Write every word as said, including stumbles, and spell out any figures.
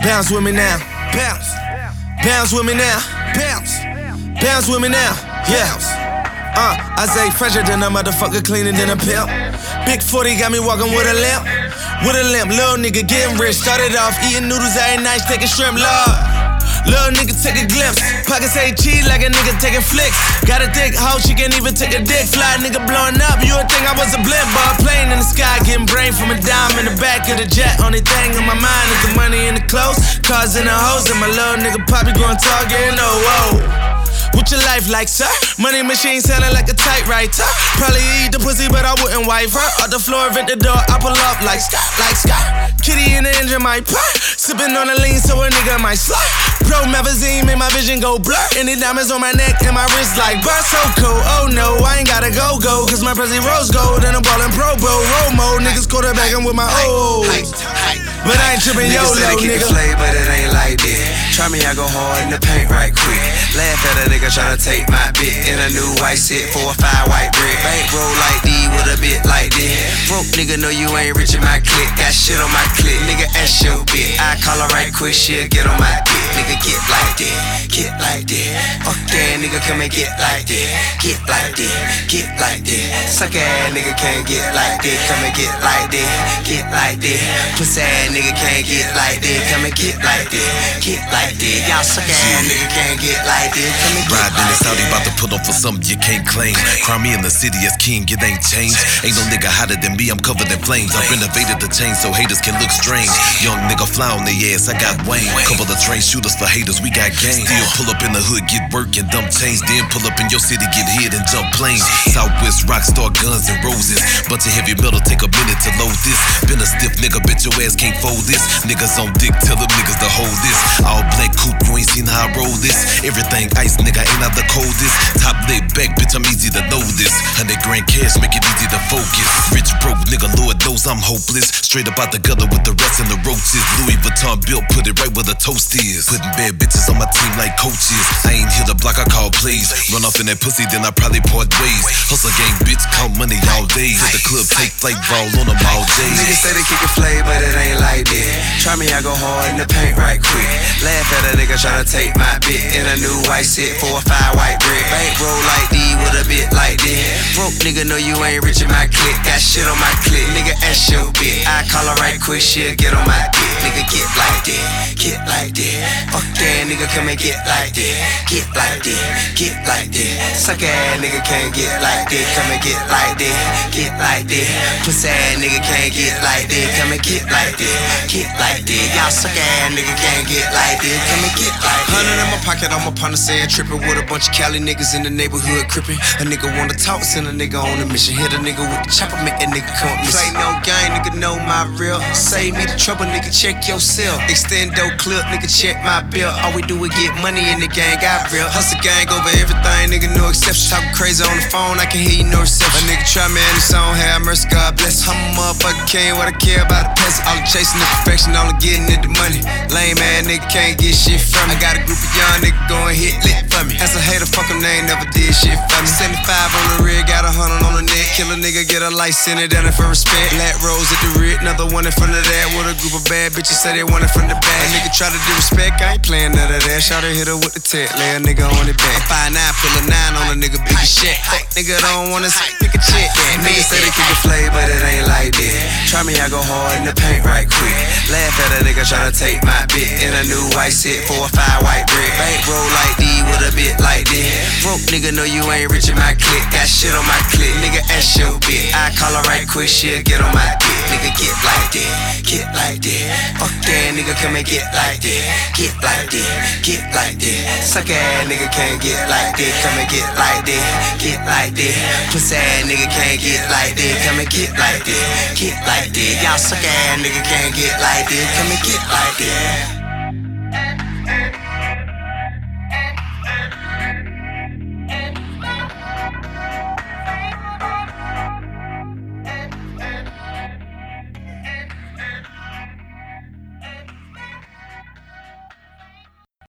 Bounce with me now, bounce. Bounce with me now, bounce. Bounce with me now, yeah. Uh, I say fresher than a motherfucker, cleaner than a pimp. Big forty got me walking with a limp. With a limp, little nigga getting rich. Started off eating noodles every night, taking shrimp, lord. Little nigga take a glimpse. Pockets say cheese like a nigga taking flicks. Got a thick hoe, she can't even take a dick. Fly nigga blowing up, you would think I was a blimp. But plane in the sky, getting brain from a dime in the back of the jet. Only thing on my mind is the money and the clothes. Cars and the hoes, and my little nigga Poppy going Target and oh, whoa. What your life like, sir? Money machine sounding like a typewriter. Probably eat the pussy, but I wouldn't wipe her. Off the floor, at the door, I pull up like Scott, like Scott. Kitty in the engine might pop. Sipping on the lean, so a nigga might slide. Pro magazine made my vision go blur. Any diamonds on my neck and my wrist like burr. So cool, oh no, I ain't gotta go go. Cause my Prezi rose gold and I'm ballin' Pro Bowl. Roll mode, niggas quarterbackin' with my O's. But I ain't trippin' YOLO, nigga. Niggas play, but it ain't like that. Try me, I go hard in the paint right quick. Laugh at a nigga tryna take my bit in a new white set, four or five white brick. Bankroll like D with a bit like that. Broke nigga know you ain't rich in my clique. Got shit on my clique, nigga ask your bit. I call her right quick, she'll get on my dick. Nigga get like that, get like that. Fuck that nigga, come and get like that. Get like that, get like that. Suck ass nigga can't get like that. Come and get like that, get like that. Pussy ass nigga can't get like that. Come and get like that, get like that. Y'all suck ass nigga can't get like that. Come and get Riding like in Saudi, that. about to put on for something you can't claim. Crown me in the city as king, it ain't changed. Ain't no nigga hotter than me, I'm covered in flames. I renovated the chain so haters can look strange. Young nigga fly on their ass, I got Wayne. Couple of train shooters for haters, we got game. Still pull up in the hood, get work and dump chains. Then pull up in your city, get hit and jump planes. Southwest Rockstar, guns and roses. Bunch of heavy metal, take a minute to load this. Been a stiff nigga, bet your ass can't fold this. Niggas on dick, tell them niggas to hold this. All black coupe, you ain't seen how I roll this. Everything ice, nigga, ain't out the coldest. Top laid back, bitch, I'm easy to know this. Hundred grand cash, make it easy to focus. Rich broke, nigga, Lord knows I'm hopeless. Straight up out the gutter with the rest and the roaches. Louis Vuitton built, put it right where the toast is. Putting bad bitches on my team like coaches. I ain't hit the block, I call plays. Run off in that pussy, then I probably part ways. Hustle gang, bitch, count money all day. Hit the club, take flight, ball on them all day. Niggas say they kick a flay, but it ain't like that. Try me, I go hard in the paint right quick. Laugh at a nigga tryna take my bit in a new white set, four or five white brick. Bankroll like D with a bit like that. Broke nigga know you ain't rich in my clique. Got shit on my clique, nigga ask your bit. I call her right quick, she'll get on my dick. Nigga get like that, get like that. Fuck that nigga, come and get like that. Get like that, get like that. Suck ass nigga can't get like that. Come and get like that, get like that. Pussy ass nigga can't get like that. Come and get like that, get like that. Y'all suck ass nigga can't get like that. Come and get like that. Hundred in my pocket, I'm up on the sand tripping with a bunch of Cali niggas in the neighborhood crippin'. A nigga wanna talk, send a nigga on a mission. Hit a nigga with the chopper, make that nigga come missing. Play no game, nigga know my real. Save me the trouble, nigga, check yourself. Extendo clip, nigga, check my bill. All we do is get money in the gang, got real. Hustle gang over everything, nigga, no exception. Talking crazy on the phone, I can hear you, no reception. A nigga try me and the song, have mercy, God bless. I'm a motherfucker king, what I care about the peasant. All the chasing the perfection, all the getting it the money. Lame ass nigga can't get shit from me. I got a group of young niggas going hit lit for me. As a hater, fuck them, they ain't never did shit for me. seventy-five on the rig, got a hundred on the neck. Kill a nigga, get a light, send it down for respect. Black rose at the rig, another one in front of that. With a group of bad bitches, say they want it from the back. A nigga try to disrespect, I ain't playing none of that. Shout hit her with the tech, lay a nigga on it back. Five nine, pull a nine on a nigga, big as shit. Fuck nigga don't wanna see, pick a chick. Yeah, niggas say they kick a flay, but it ain't like that. Try me, I go hard in the paint right quick. Laugh at a nigga tryna take my bit in a new white set, four or five white brick. Bankroll like D with a bit like that. Broke nigga know you ain't rich in my clique. Got shit on my clique, nigga ask your bit. I call her right quick, she'll get on my dick. Nigga get like that, get like that. Fuck that nigga, come and get like that. Get like that, get like that. Suck ass nigga can't get like that. Come and get like that, get like that. Pussy ass nigga can't get like that. Come and get like that, get like that. Y'all suck ass nigga can't get like that. Come and get like that.